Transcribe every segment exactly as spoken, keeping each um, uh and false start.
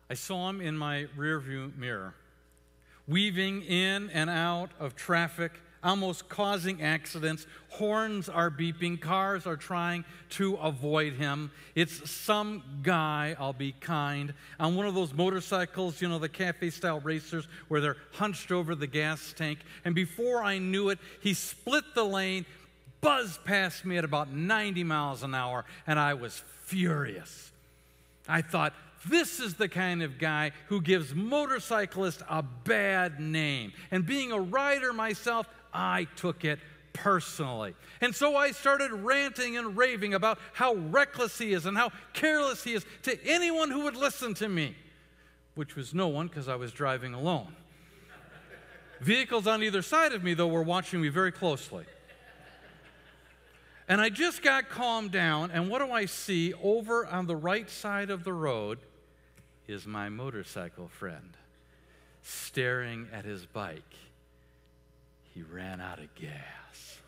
I saw him in my rearview mirror, weaving in and out of traffic, almost causing accidents. Horns are beeping. Cars are trying to avoid him. It's some guy, I'll be kind, on one of those motorcycles, you know, the cafe-style racers where they're hunched over the gas tank. And before I knew it, he split the lane, buzzed past me at about ninety miles an hour, and I was furious. I thought, this is the kind of guy who gives motorcyclists a bad name. And being a rider myself, I took it personally. And so I started ranting and raving about how reckless he is and how careless he is to anyone who would listen to me, which was no one because I was driving alone. Vehicles on either side of me, though, were watching me very closely. And I just got calmed down, and what do I see over on the right side of the road is my motorcycle friend staring at his bike. He ran out of gas.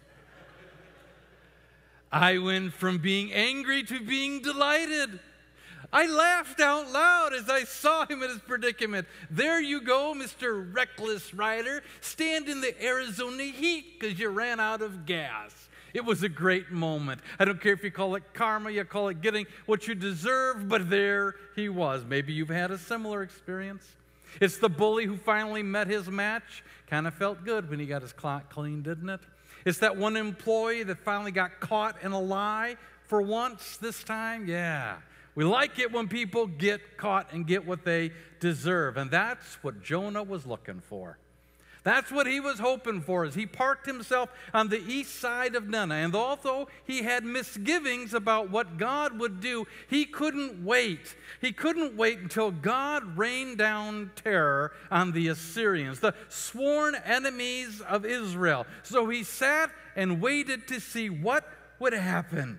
I went from being angry to being delighted. I laughed out loud as I saw him in his predicament. There you go, Mister Reckless Rider. Stand in the Arizona heat because you ran out of gas. It was a great moment. I don't care if you call it karma, you call it getting what you deserve, but there he was. Maybe you've had a similar experience. It's the bully who finally met his match. Kind of felt good when he got his clock clean, didn't it? It's that one employee that finally got caught in a lie for once this time. Yeah. We like it when people get caught and get what they deserve. And that's what Jonah was looking for. That's what he was hoping for as he parked himself on the east side of Nineveh. And although he had misgivings about what God would do, he couldn't wait. He couldn't wait until God rained down terror on the Assyrians, the sworn enemies of Israel. So he sat and waited to see what would happen.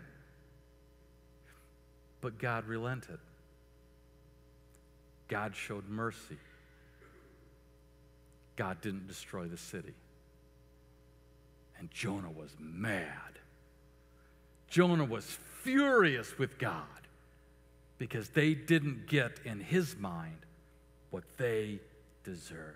But God relented. God showed mercy. God didn't destroy the city. And Jonah was mad. Jonah was furious with God because they didn't get in his mind what they deserved.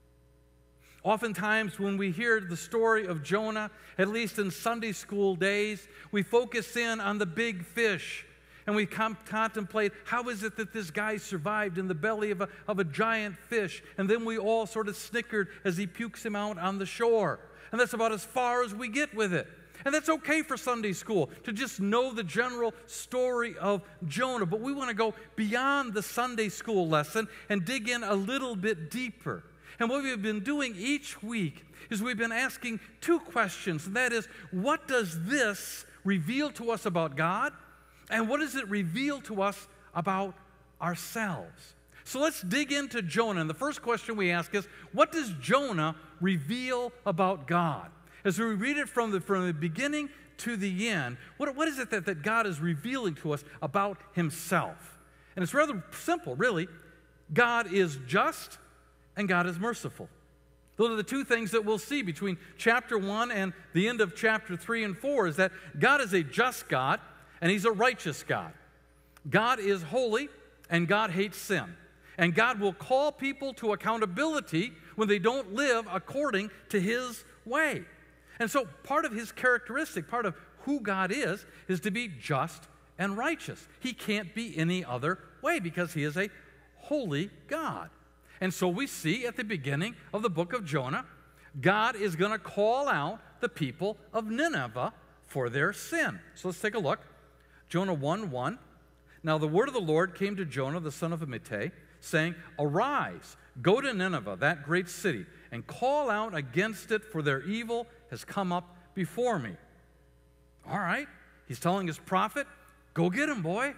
Oftentimes when we hear the story of Jonah, at least in Sunday school days, we focus in on the big fish. And we com- contemplate, how is it that this guy survived in the belly of a, of a giant fish? And then we all sort of snickered as he pukes him out on the shore. And that's about as far as we get with it. And that's okay for Sunday school, to just know the general story of Jonah. But we want to go beyond the Sunday school lesson and dig in a little bit deeper. And what we've been doing each week is we've been asking two questions. And that is, what does this reveal to us about God? And what does it reveal to us about ourselves? So let's dig into Jonah. And the first question we ask is, what does Jonah reveal about God? As we read it from the, from the beginning to the end, what, what is it that, that God is revealing to us about himself? And it's rather simple, really. God is just and God is merciful. Those are the two things that we'll see between chapter one and the end of chapter three and four, is that God is a just God, and he's a righteous God. God is holy, and God hates sin. And God will call people to accountability when they don't live according to his way. And so part of his characteristic, part of who God is, is to be just and righteous. He can't be any other way because he is a holy God. And so we see at the beginning of the book of Jonah, God is going to call out the people of Nineveh for their sin. So let's take a look. Jonah one one. Now the word of the Lord came to Jonah, the son of Amittai, saying, Arise, go to Nineveh, that great city, and call out against it, for their evil has come up before me. All right. He's telling his prophet, go get him, boy.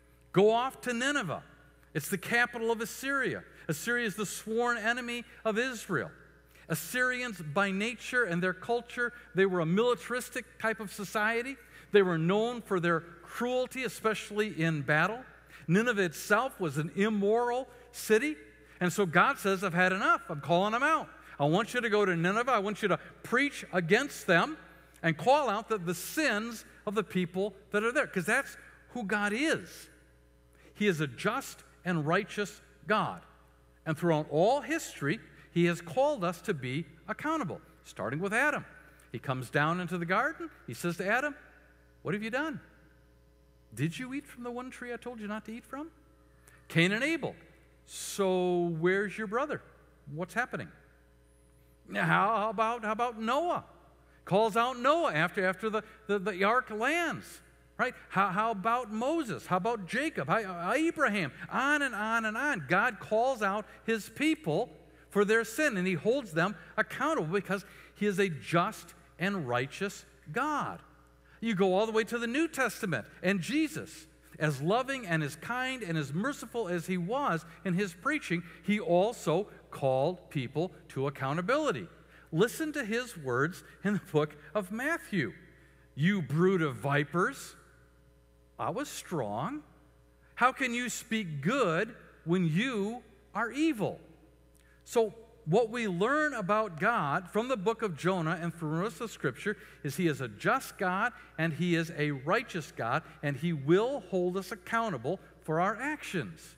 Go off to Nineveh. It's the capital of Assyria. Assyria is the sworn enemy of Israel. Assyrians, by nature and their culture, they were a militaristic type of society. They were known for their cruelty, especially in battle. Nineveh itself was an immoral city. And so God says, I've had enough. I'm calling them out. I want you to go to Nineveh. I want you to preach against them and call out the, the sins of the people that are there. Because that's who God is. He is a just and righteous God. And throughout all history, he has called us to be accountable, starting with Adam. He comes down into the garden. He says to Adam, what have you done? Did you eat from the one tree I told you not to eat from? Cain and Abel. So where's your brother? What's happening? How about, how about Noah? Calls out Noah after, after the, the, the ark lands. Right? How, how about Moses? How about Jacob? How, Abraham? On and on and on. God calls out his people for their sin, and he holds them accountable because he is a just and righteous God. You go all the way to the New Testament, and Jesus, as loving and as kind and as merciful as he was in his preaching, he also called people to accountability. Listen to his words in the book of Matthew. You brood of vipers, I was strong. How can you speak good when you are evil? So what we learn about God from the book of Jonah and from the rest of Scripture is he is a just God and he is a righteous God, and he will hold us accountable for our actions.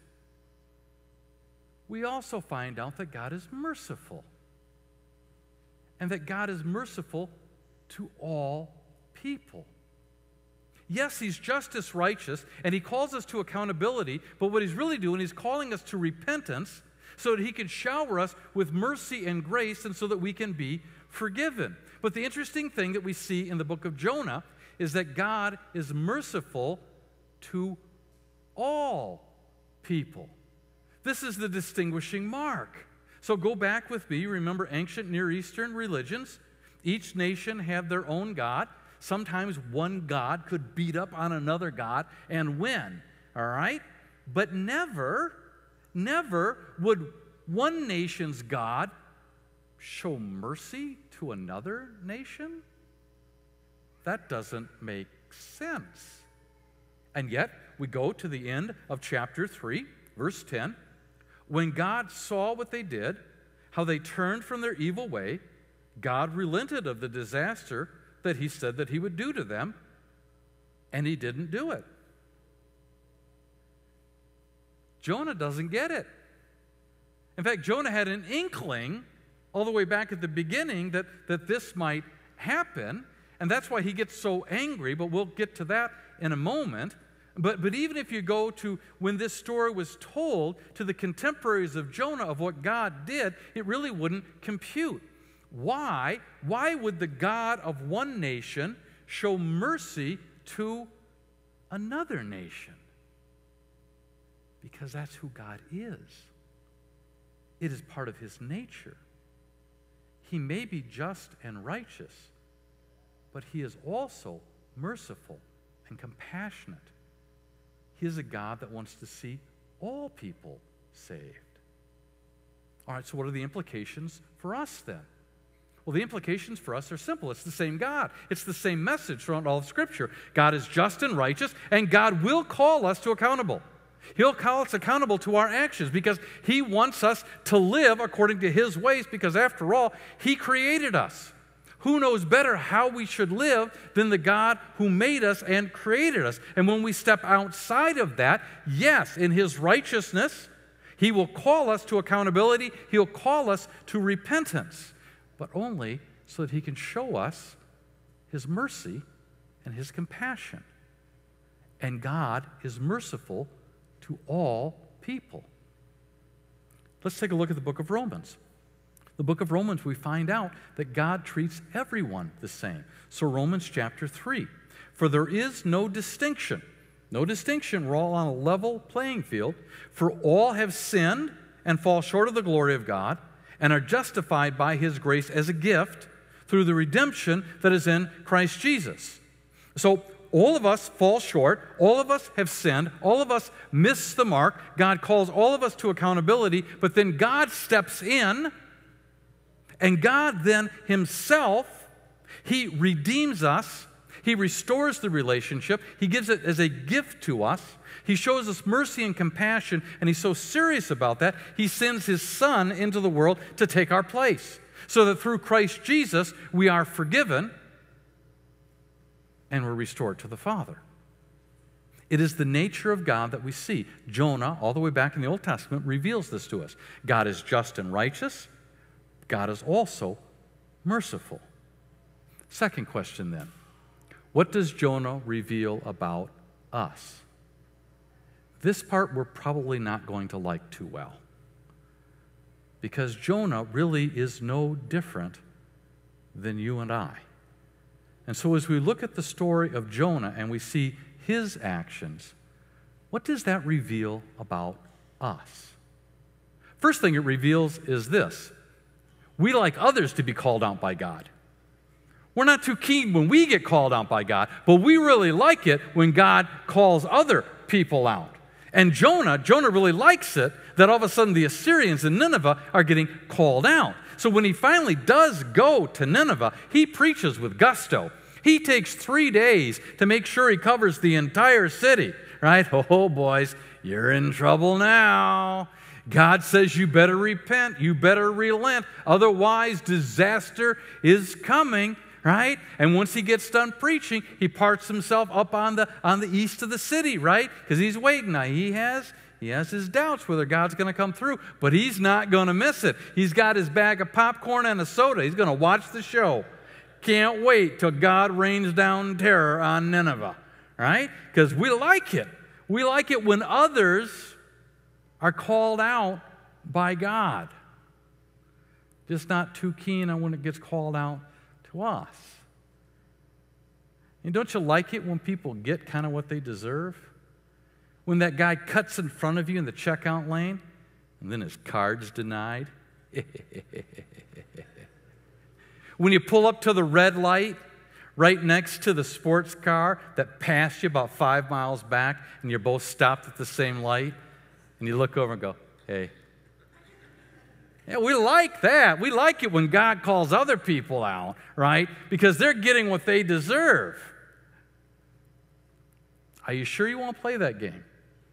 We also find out that God is merciful, and that God is merciful to all people. Yes, he's justice righteous, and he calls us to accountability, but what he's really doing, he's calling us to repentance so that he can shower us with mercy and grace and so that we can be forgiven. But the interesting thing that we see in the book of Jonah is that God is merciful to all people. This is the distinguishing mark. So go back with me. Remember ancient Near Eastern religions. Each nation had their own god. Sometimes one god could beat up on another god and win, all right? But never, never would one nation's god show mercy to another nation. That doesn't make sense. And yet, we go to the end of chapter three, verse ten. When God saw what they did, how they turned from their evil way, God relented of the disaster that he said that he would do to them, and he didn't do it. Jonah doesn't get it. In fact, Jonah had an inkling all the way back at the beginning that, that this might happen, and that's why he gets so angry, but we'll get to that in a moment. But, but even if you go to when this story was told to the contemporaries of Jonah of what God did, it really wouldn't compute. Why? Why would the God of one nation show mercy to another nation? Because that's who God is. It is part of his nature. He may be just and righteous, but he is also merciful and compassionate. He is a God that wants to see all people saved. All right, so what are the implications for us then? Well, the implications for us are simple. It's the same God. It's the same message throughout all of Scripture. God is just and righteous, and God will call us to accountable. He'll call us accountable to our actions because he wants us to live according to his ways because, after all, he created us. Who knows better how we should live than the God who made us and created us? And when we step outside of that, yes, in his righteousness, he will call us to accountability. He'll call us to repentance, but only so that he can show us his mercy and his compassion. And God is merciful to all people. Let's take a look at the book of Romans. The book of Romans, we find out that God treats everyone the same. So Romans chapter three, for there is no distinction. No distinction. We're all on a level playing field. For all have sinned and fall short of the glory of God and are justified by his grace as a gift through the redemption that is in Christ Jesus. So all of us fall short. All of us have sinned. All of us miss the mark. God calls all of us to accountability, but then God steps in, and God then himself, he redeems us. He restores the relationship. He gives it as a gift to us. He shows us mercy and compassion, and he's so serious about that, he sends his Son into the world to take our place, so that through Christ Jesus, we are forgiven and we're restored to the Father. It is the nature of God that we see. Jonah, all the way back in the Old Testament, reveals this to us. God is just and righteous. God is also merciful. Second question then. What does Jonah reveal about us? This part we're probably not going to like too well, because Jonah really is no different than you and I. And so as we look at the story of Jonah and we see his actions, what does that reveal about us? First thing it reveals is this. We like others to be called out by God. We're not too keen when we get called out by God, but we really like it when God calls other people out. And Jonah, Jonah really likes it that all of a sudden the Assyrians in Nineveh are getting called out. So when he finally does go to Nineveh, he preaches with gusto. He takes three days to make sure he covers the entire city, right? Oh, boys, you're in trouble now. God says you better repent, you better relent, otherwise disaster is coming, right? And once he gets done preaching, he parts himself up on the on the east of the city, right? Because he's waiting. Now, he has he has his doubts whether God's going to come through, but he's not going to miss it. He's got his bag of popcorn and a soda. He's going to watch the show. Can't wait till God rains down terror on Nineveh, right? Because we like it. We like it when others are called out by God. Just not too keen on when it gets called out to us. And don't you like it when people get kind of what they deserve? When that guy cuts in front of you in the checkout lane and then his card's denied? When you pull up to the red light right next to the sports car that passed you about five miles back and you're both stopped at the same light, and you look over and go, hey. Yeah, we like that. We like it when God calls other people out, right? Because they're getting what they deserve. Are you sure you want to play that game?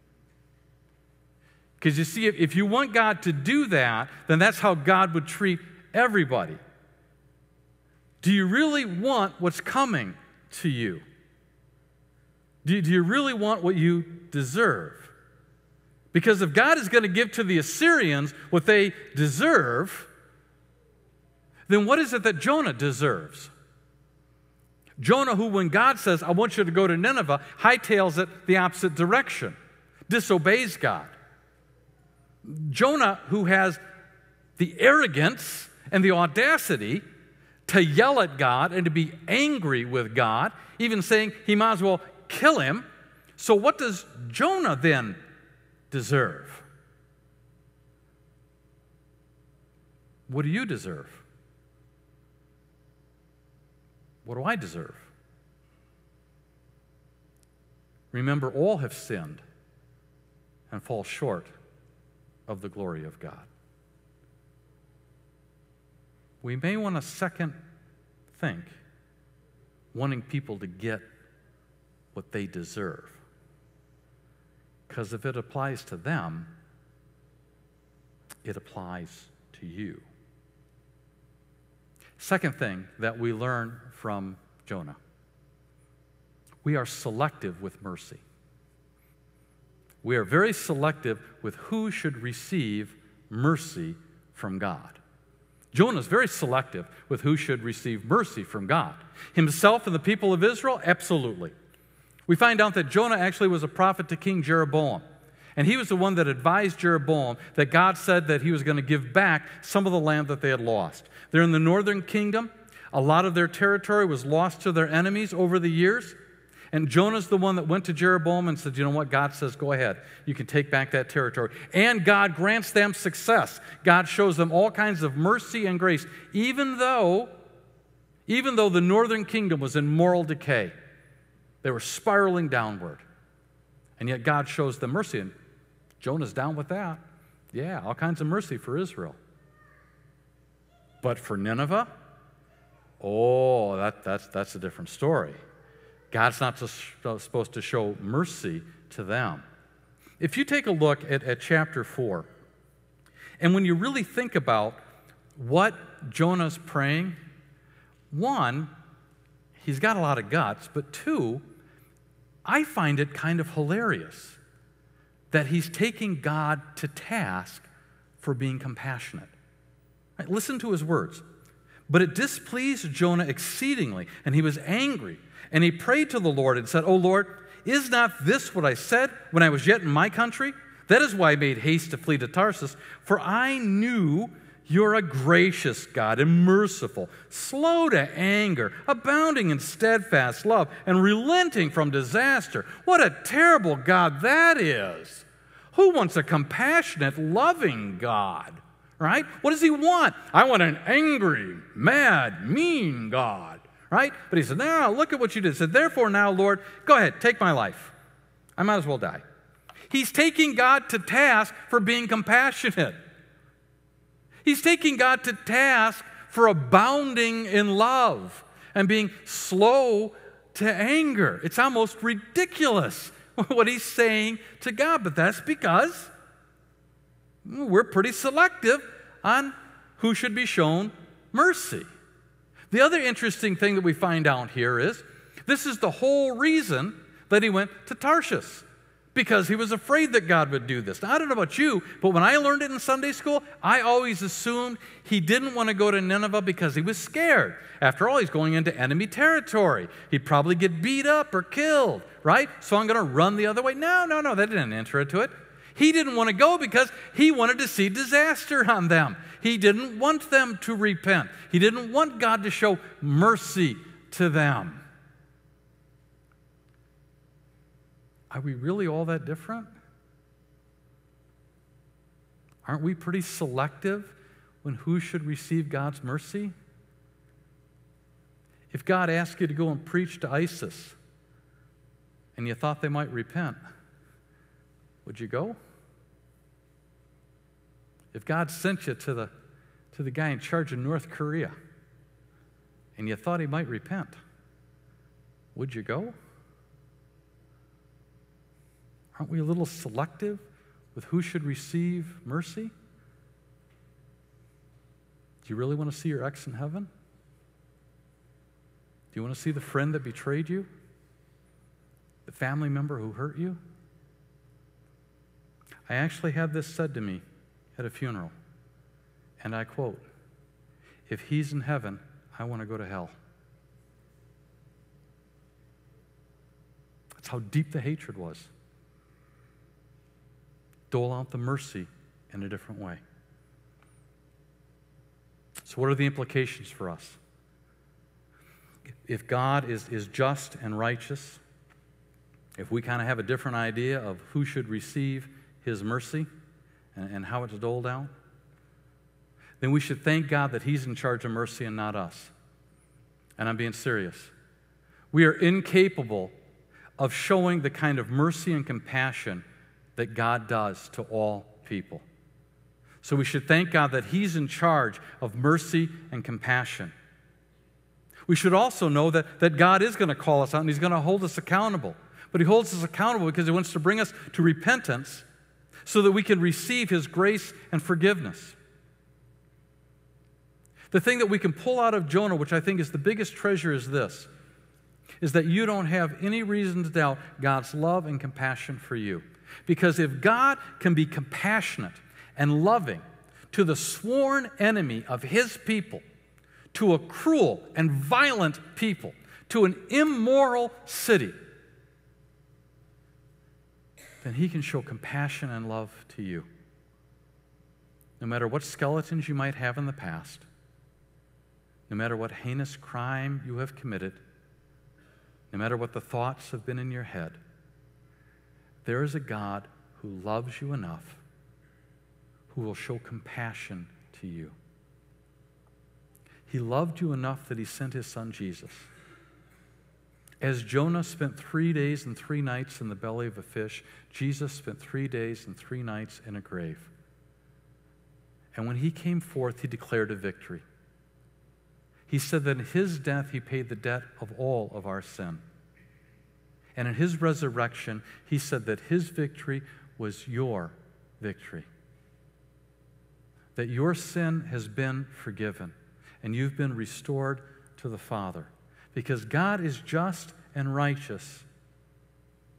Because you see, if, if you want God to do that, then that's how God would treat everybody. Do you really want what's coming to you? Do, do you really want what you deserve? Because if God is going to give to the Assyrians what they deserve, then what is it that Jonah deserves? Jonah, who when God says, I want you to go to Nineveh, hightails it the opposite direction, disobeys God. Jonah, who has the arrogance and the audacity to yell at God and to be angry with God, even saying he might as well kill him. So what does Jonah then deserve? What do you deserve? What do I deserve? Remember, all have sinned and fall short of the glory of God. We may want to second think, wanting people to get what they deserve. Because if it applies to them, it applies to you. Second thing that we learn from Jonah, we are selective with mercy. We are very selective with who should receive mercy from God. Jonah is very selective with who should receive mercy from God. Himself and the people of Israel, absolutely. We find out that Jonah actually was a prophet to King Jeroboam. And he was the one that advised Jeroboam that God said that he was going to give back some of the land that they had lost. They're in the northern kingdom. A lot of their territory was lost to their enemies over the years. And Jonah's the one that went to Jeroboam and said, you know what, God says, go ahead. You can take back that territory. And God grants them success. God shows them all kinds of mercy and grace, even though, even though the northern kingdom was in moral decay. They were spiraling downward. And yet God shows them mercy. And Jonah's down with that. Yeah, all kinds of mercy for Israel. But for Nineveh, oh, that, that's, that's a different story. God's not just supposed to show mercy to them. If you take a look at, at chapter four, and when you really think about what Jonah's praying, one, he's got a lot of guts, but two, I find it kind of hilarious that he's taking God to task for being compassionate. Right, listen to his words. But it displeased Jonah exceedingly, and he was angry. And he prayed to the Lord and said, O Lord, is not this what I said when I was yet in my country? That is why I made haste to flee to Tarsus, for I knew you're a gracious God and merciful, slow to anger, abounding in steadfast love, and relenting from disaster. What a terrible God that is. Who wants a compassionate, loving God, right? What does he want? I want an angry, mad, mean God, right? But he said, no, look at what you did. He said, therefore now, Lord, go ahead, take my life. I might as well die. He's taking God to task for being compassionate. He's taking God to task for abounding in love and being slow to anger. It's almost ridiculous what he's saying to God, but that's because we're pretty selective on who should be shown mercy. The other interesting thing that we find out here is this is the whole reason that he went to Tarshish, because he was afraid that God would do this. Now, I don't know about you, but when I learned it in Sunday school, I always assumed he didn't want to go to Nineveh because he was scared. After all, he's going into enemy territory. He'd probably get beat up or killed, right? So I'm going to run the other way. No, no, no, that didn't enter into it. He didn't want to go because he wanted to see disaster on them. He didn't want them to repent. He didn't want God to show mercy to them. Are we really all that different? Aren't we pretty selective when who should receive God's mercy? If God asked you to go and preach to ISIS and you thought they might repent, would you go? If God sent you to the, to the guy in charge of North Korea and you thought he might repent, would you go? Aren't we a little selective with who should receive mercy? Do you really want to see your ex in heaven? Do you want to see the friend that betrayed you? The family member who hurt you? I actually had this said to me at a funeral, and I quote, "If he's in heaven, I want to go to hell." That's how deep the hatred was. Dole out the mercy in a different way. So what are the implications for us? If God is, is just and righteous, if we kind of have a different idea of who should receive his mercy and, and how it's doled out, then we should thank God that he's in charge of mercy and not us. And I'm being serious. We are incapable of showing the kind of mercy and compassion that God does to all people. So we should thank God that he's in charge of mercy and compassion. We should also know that, that God is going to call us out and he's going to hold us accountable. But he holds us accountable because he wants to bring us to repentance so that we can receive his grace and forgiveness. The thing that we can pull out of Jonah, which I think is the biggest treasure, is this, is that you don't have any reason to doubt God's love and compassion for you. Because if God can be compassionate and loving to the sworn enemy of his people, to a cruel and violent people, to an immoral city, then he can show compassion and love to you. No matter what skeletons you might have in the past, no matter what heinous crime you have committed, no matter what the thoughts have been in your head, there is a God who loves you enough, who will show compassion to you. He loved you enough that he sent his son Jesus. As Jonah spent three days and three nights in the belly of a fish, Jesus spent three days and three nights in a grave. And when he came forth, he declared a victory. He said that in his death, he paid the debt of all of our sin. And in his resurrection, he said that his victory was your victory. That your sin has been forgiven and you've been restored to the Father. Because God is just and righteous,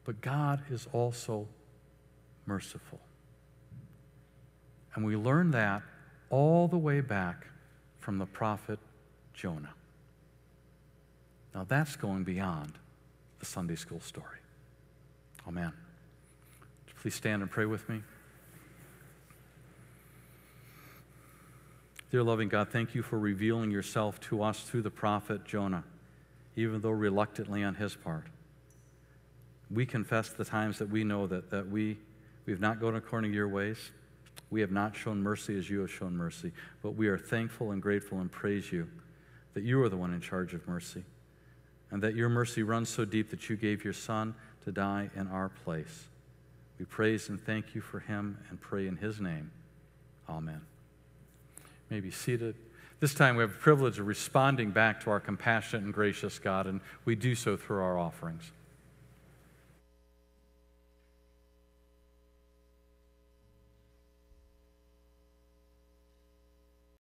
But God is also merciful. And we learn that all the way back from the prophet Jonah. Now that's going beyond the Sunday school story. Amen. Please stand and pray with me. Dear loving God, thank you for revealing yourself to us through the prophet Jonah, even though reluctantly on his part. We confess the times that we know that, that we, we have not gone according to your ways. We have not shown mercy as you have shown mercy. But we are thankful and grateful and praise you that you are the one in charge of mercy, and that your mercy runs so deep that you gave your Son to die in our place. We praise and thank you for him and pray in his name. Amen. You may be seated. This time we have the privilege of responding back to our compassionate and gracious God, and we do so through our offerings.